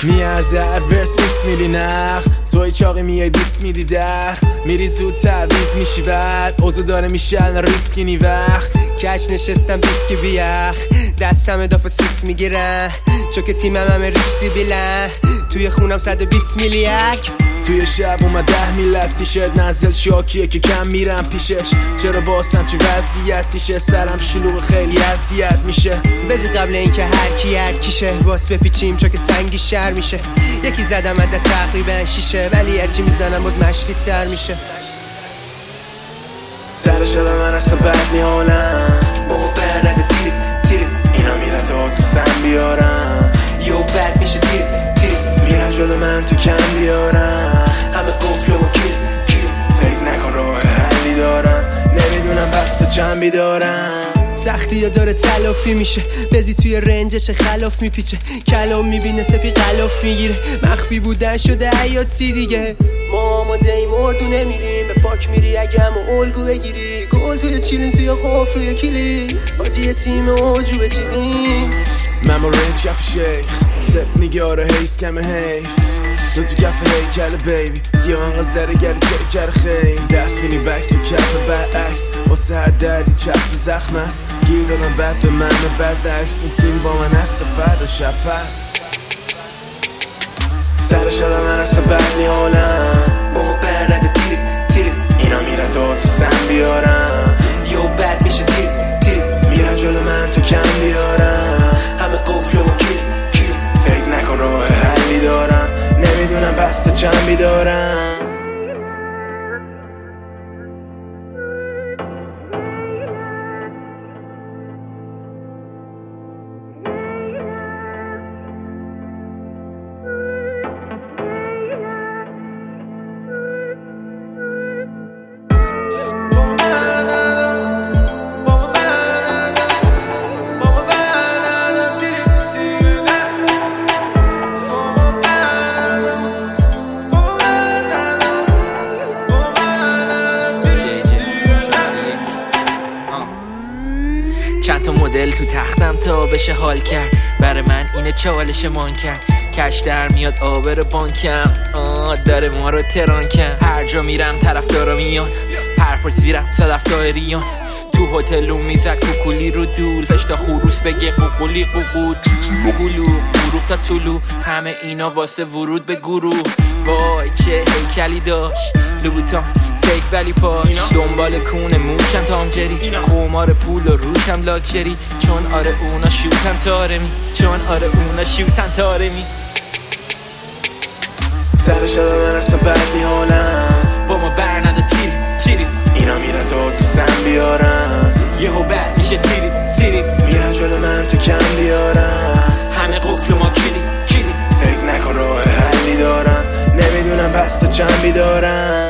میارزه هر ورس 20 میلی نخ توی چاقی میای 20 میدی در میری زود تعویز میشی بعد اوزو داره میشه الان ریسکی نی وقت کج نشستم بیسکی بیخ دستم اداف سیس میگیرن چون که تیمم همه ریشی بیلن توی خونم 120 میلیک توی شب اومد 10 میلک تیشرت نزل شاکیه که کم میرم پیشش چرا باسم چه وضعیتیشه سرم شلوغ خیلی اذیت میشه بذار قبل اینکه هر کیشه باس بپیچیم چون که سنگی شر میشه یکی زدم عدد تقریبا شیشه ولی هرچی میزنم باز مشتی تر میشه سر شب من اصلا بد نیالم بابا بر نده تیرت اینا میرن تا آزی سن بیارم یو بد میشه تیرت میرم جلو من تو کم بیارم همه قفل و کیل فکر نکن راه حلی دارم نمیدونم بسته جنبی دارم سختی یا داره تلافی میشه بزی توی رنجش خلاف میپیچه کلام میبینه سپی غلاف میگیره مخفی بودن شده حیاتی دیگه ما آماده ایم اردو نمیریم به فاک میری اگه همه الگو بگیری گل توی چیلین توی قفل روی کلی آجی تیم اوجو بچیدیم من رنج کف شیخ سپ میگه آره هیس کمه حیف تو کف هیکل بیبی سیاه انقدر زره گری چه خیلی دست مینی بکس به کف برعکس واسه هر دردی چسب زخم است گیر دادم بد به من بد عکس این تیم با من هست فردا شب پس سر شب من اصلا بد نیالم بابا بر نده تیرت اینا میرن تا آزی سن بیارم یو بد میشه تیرت میرم جلو من تو کم بیارم همه قفل و کیل فکر نکن راه حلی دارم نمیدونم بسته جنبی دارم چند تا مدل تو تختم تا بشه حال کرد برای من اینه چالش مان کرد کش در میاد آبر بانکم داره ما رو تران کرد هر جا میرم طرفدارا میان پرپرت زیرم صدف دایریان تو هتلو میزد کوکولی رو دول فشتا خروس بگه قوقولی قوقود قولو غروب تا طلوع همه اینا واسه ورود به گروه وای چه هیکلی داشت لوبوتان فیک ولی پاش دنبال کونه موشم تامجری خمار پول و روشم لاکچری چون آره اونا شوتن تارمی سر شب من اصلا بد نیالم با ما بر نده تیری اینا میرن تا آزی سن بیارم یهو بد میشه تیری میرم جلو من تو کم بیارم همه قفل ما کلی فکر نکن راه حلی دارم نمیدونم بسته جنبی دارم